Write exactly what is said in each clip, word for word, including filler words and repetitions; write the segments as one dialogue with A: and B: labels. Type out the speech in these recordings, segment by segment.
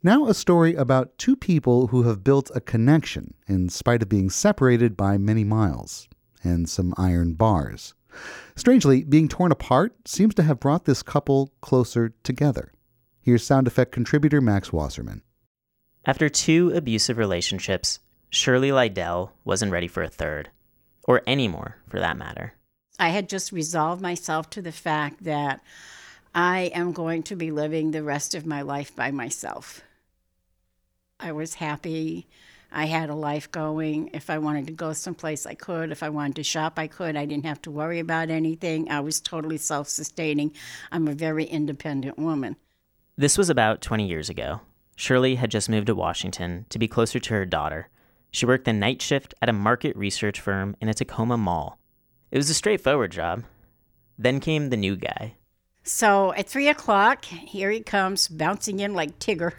A: Now a story about two people who have built a connection in spite of being separated by many miles and some iron bars. Strangely, being torn apart seems to have brought this couple closer together. Here's sound effect contributor Max Wasserman.
B: After two abusive relationships, Shirley Lydell wasn't ready for a third, or any more for that matter.
C: I had just resolved myself to the fact that I am going to be living the rest of my life by myself. I was happy. I had a life going. If I wanted to go someplace, I could. If I wanted to shop, I could. I didn't have to worry about anything. I was totally self-sustaining. I'm a very independent woman.
B: This was about twenty years ago. Shirley had just moved to Washington to be closer to her daughter. She worked the night shift at a market research firm in a Tacoma mall. It was a straightforward job. Then came the new guy.
C: So at three o'clock, here he comes, bouncing in like Tigger.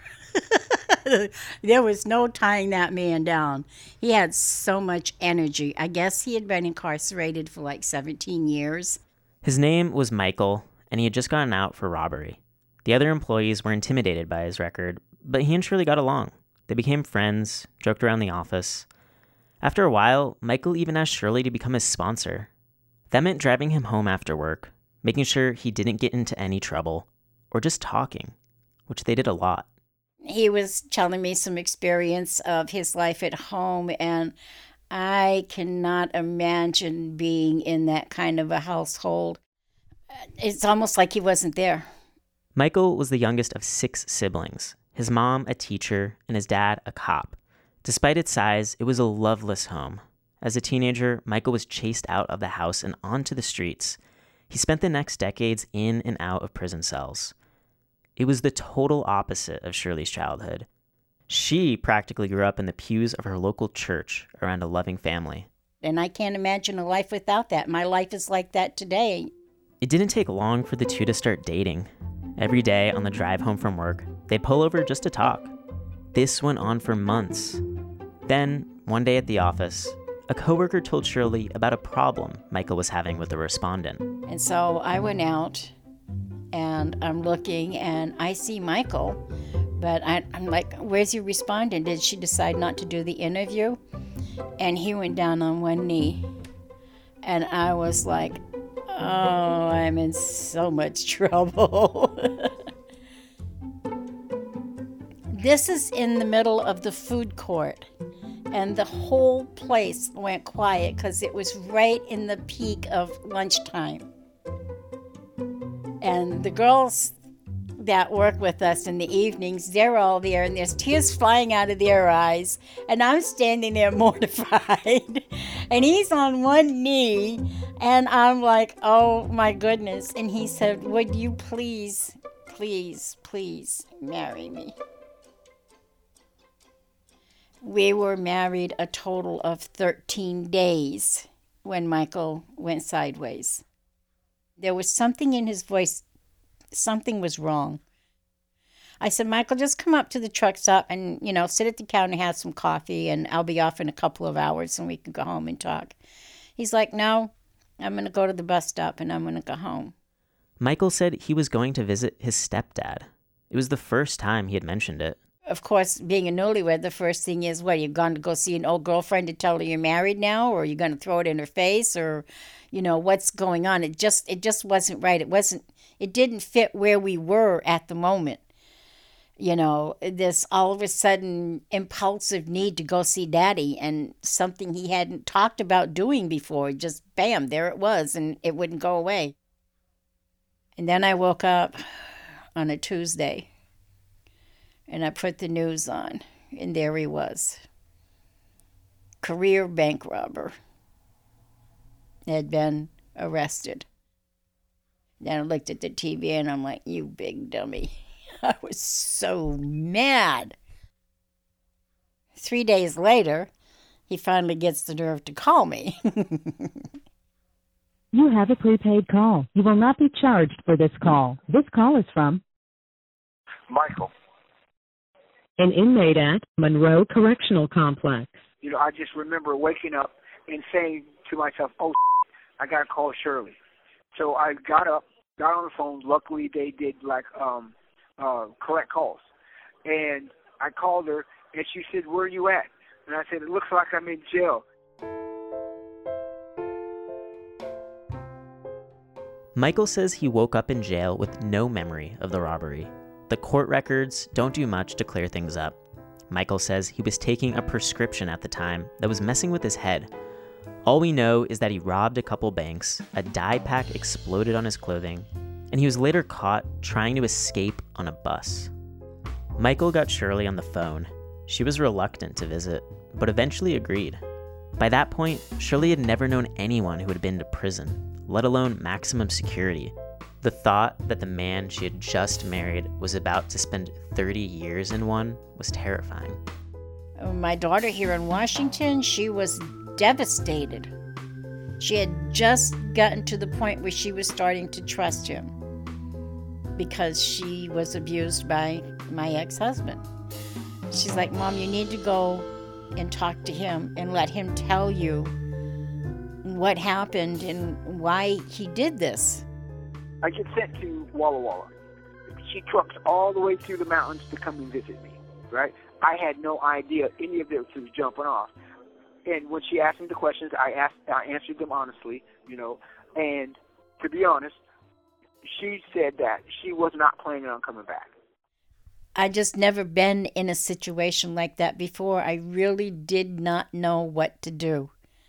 C: There was no tying that man down. He had so much energy. I guess he had been incarcerated for like seventeen years.
B: His name was Michael, and he had just gotten out for robbery. The other employees were intimidated by his record, but he and Shirley got along. They became friends, joked around the office. After a while, Michael even asked Shirley to become his sponsor. That meant driving him home after work, making sure he didn't get into any trouble, or just talking, which they did a lot.
C: He was telling me some experience of his life at home, and I cannot imagine being in that kind of a household. It's almost like he wasn't there.
B: Michael was the youngest of six siblings, his mom a teacher and his dad a cop. Despite its size, it was a loveless home. As a teenager, Michael was chased out of the house and onto the streets. He spent the next decades in and out of prison cells. It was the total opposite of Shirley's childhood. She practically grew up in the pews of her local church around a loving family.
C: And I can't imagine a life without that. My life is like that today.
B: It didn't take long for the two to start dating. Every day on the drive home from work, they'd pull over just to talk. This went on for months. Then, one day at the office, a coworker told Shirley about a problem Michael was having with a respondent.
C: And so I went out, and I'm looking, and I see Michael, but I, I'm like, where's your respondent? Did she decide not to do the interview? And he went down on one knee, and I was like, oh, I'm in so much trouble. This is in the middle of the food court, and the whole place went quiet because it was right in the peak of lunchtime. And the girls that work with us in the evenings, they're all there, and there's tears flying out of their eyes, and I'm standing there mortified. And he's on one knee, and I'm like, oh my goodness. And he said, would you please, please, please marry me? We were married a total of thirteen days when Michael went sideways. There was something in his voice. Something was wrong. I said, Michael, just come up to the truck stop and, you know, sit at the counter and have some coffee, and I'll be off in a couple of hours and we can go home and talk. He's like, no, I'm going to go to the bus stop and I'm going to go home.
B: Michael said he was going to visit his stepdad. It was the first time he had mentioned it.
C: Of course, being a newlywed, the first thing is, what, you're going to go see an old girlfriend to tell her you're married now, or are you going to throw it in her face, or, you know, what's going on? It just, it just wasn't right. It wasn't, it didn't fit where we were at the moment. You know, this all of a sudden impulsive need to go see Daddy, and something he hadn't talked about doing before. Just bam, there it was, and it wouldn't go away. And then I woke up on a Tuesday, and I put the news on, and there he was. Career bank robber. Had been arrested. Then I looked at the T V, and I'm like, you big dummy. I was so mad. Three days later, he finally gets the nerve to call me.
D: You have a prepaid call. You will not be charged for this call. This call is from
E: Michael.
D: An inmate at Monroe Correctional Complex.
E: You know, I just remember waking up and saying to myself, oh, I got to call Shirley. So I got up, got on the phone. Luckily, they did, like, um, uh, collect calls. And I called her, and she said, "Where are you at?" And I said, "It looks like I'm in jail."
B: Michael says he woke up in jail with no memory of the robbery. The court records don't do much to clear things up. Michael says he was taking a prescription at the time that was messing with his head. All we know is that he robbed a couple banks, a dye pack exploded on his clothing, and he was later caught trying to escape on a bus. Michael got Shirley on the phone. She was reluctant to visit, but eventually agreed. By that point, Shirley had never known anyone who had been to prison, let alone maximum security. The thought that the man she had just married was about to spend thirty years in one was terrifying.
C: My daughter here in Washington, she was devastated. She had just gotten to the point where she was starting to trust him because she was abused by my ex-husband. She's like, "Mom, you need to go and talk to him and let him tell you what happened and why he did this."
E: I get sent to Walla Walla. She trucks all the way through the mountains to come and visit me, right? I had no idea any of this was jumping off. And when she asked me the questions, I asked, I answered them honestly, you know. And to be honest, she said that she was not planning on coming back.
C: I just never been in a situation like that before. I really did not know what to do.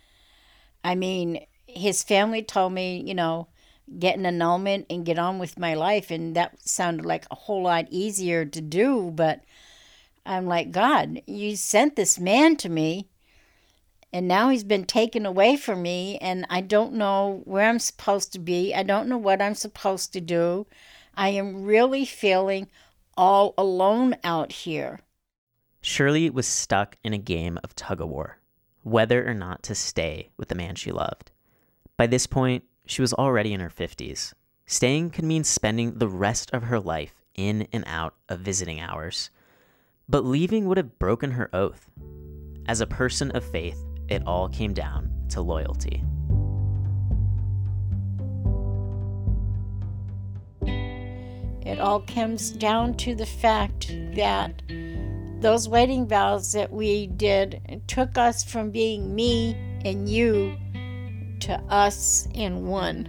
C: I mean, his family told me, you know, get an annulment and get on with my life, and that sounded like a whole lot easier to do, but I'm like, God, you sent this man to me, and now he's been taken away from me, and I don't know where I'm supposed to be. I don't know what I'm supposed to do. I am really feeling all alone out here.
B: Shirley was stuck in a game of tug-of-war, whether or not to stay with the man she loved. By this point, she was already in her fifties. Staying could mean spending the rest of her life in and out of visiting hours. But leaving would have broken her oath. As a person of faith, it all came down to loyalty.
C: It all comes down to the fact that those wedding vows that we did took us from being me and you to us in one.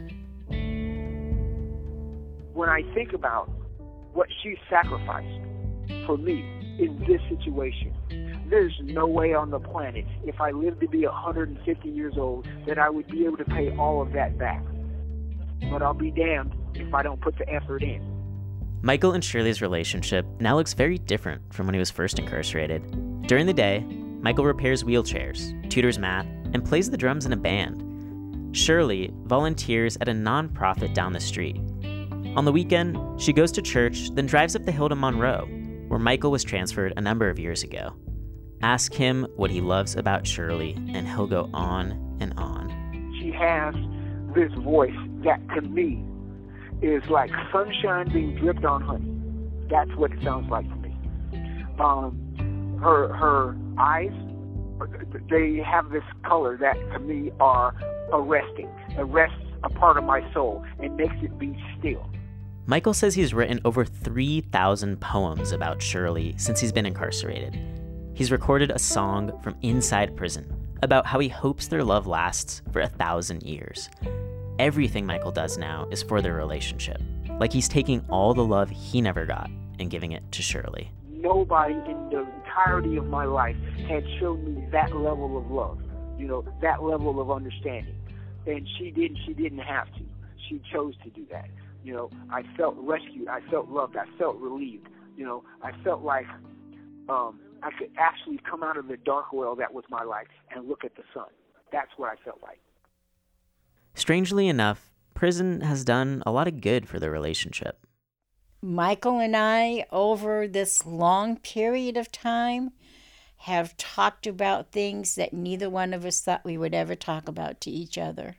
E: When I think about what she sacrificed for me in this situation, there's no way on the planet, if I lived to be one hundred fifty years old, that I would be able to pay all of that back. But I'll be damned if I don't put the effort in.
B: Michael and Shirley's relationship now looks very different from when he was first incarcerated. During the day, Michael repairs wheelchairs, tutors math, and plays the drums in a band. Shirley volunteers at a nonprofit down the street. On the weekend, she goes to church, then drives up the hill to Monroe, where Michael was transferred a number of years ago. Ask him what he loves about Shirley, and he'll go on and on.
E: She has this voice that, to me, is like sunshine being dripped on honey. That's what it sounds like to me. Um, her her eyes, they have this color that, to me, are arresting. Arrests a part of my soul and makes it be still.
B: Michael says he's written over three thousand poems about Shirley since he's been incarcerated. He's recorded a song from inside prison about how he hopes their love lasts for a thousand years. Everything Michael does now is for their relationship, like he's taking all the love he never got and giving it to Shirley.
E: Nobody in the entirety of my life had shown me that level of love, you know, that level of understanding. And she didn't, she didn't have to. She chose to do that. You know, I felt rescued. I felt loved. I felt relieved. You know, I felt like um, I could actually come out of the dark world that was my life and look at the sun. That's what I felt like.
B: Strangely enough, prison has done a lot of good for their relationship.
C: Michael and I, over this long period of time, have talked about things that neither one of us thought we would ever talk about to each other.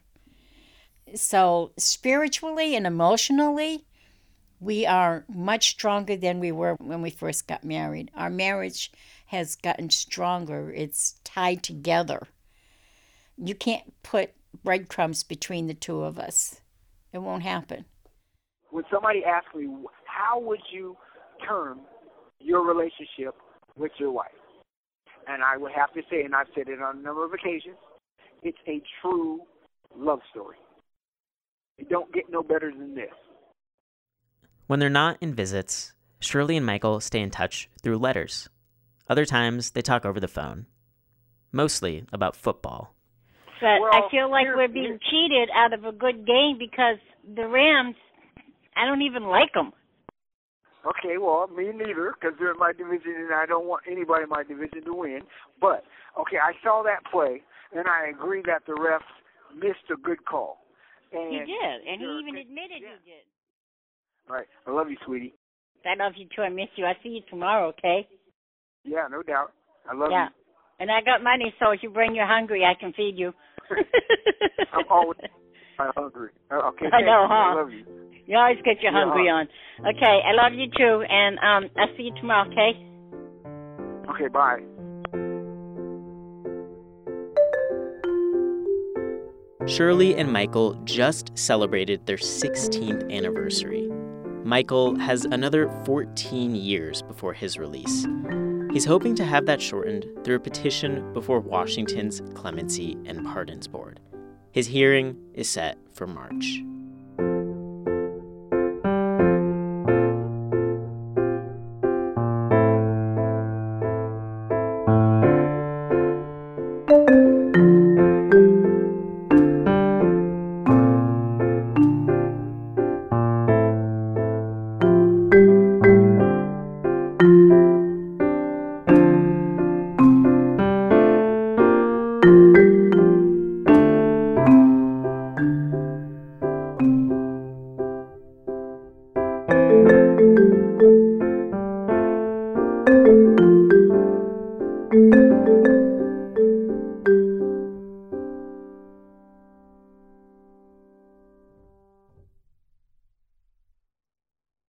C: So spiritually and emotionally, we are much stronger than we were when we first got married. Our marriage has gotten stronger. It's tied together. You can't put breadcrumbs between the two of us. It won't happen.
E: When somebody asks me, how would you term your relationship with your wife. And I would have to say, and I've said it on a number of occasions, it's a true love story. You don't get no better than this.
B: When they're not in visits, Shirley and Michael stay in touch through letters. Other times, they talk over the phone, mostly about football.
F: But
E: Well,
F: I feel like
E: here-
F: we're being cheated out of a good game because the Rams, I don't even like them.
E: Okay, well, me neither, because they're in my division, and I don't want anybody in my division to win. But, okay, I saw that play, and I agree that the ref missed a good call. And
F: He did, and he
E: you're-
F: even admitted
E: yeah.
F: he did.
E: All right, I love you, sweetie.
F: I love you too. I miss you. I'll see you tomorrow, okay?
E: Yeah, no doubt. I love
F: Yeah. And I got money, so if you bring you're hungry, I can feed you.
E: you. I'm always I'm hungry. Uh, Okay,
F: I know,
E: thank you.
F: huh?
E: I love you.
F: You always get your
E: Yeah,
F: hungry
E: huh?
F: on. Okay, I love you too, and um, I'll see you tomorrow, okay?
E: Okay, bye.
B: Shirley and Michael just celebrated their sixteenth anniversary. Michael has another fourteen years before his release. He's hoping to have that shortened through a petition before Washington's Clemency and Pardons Board. His hearing is set for March.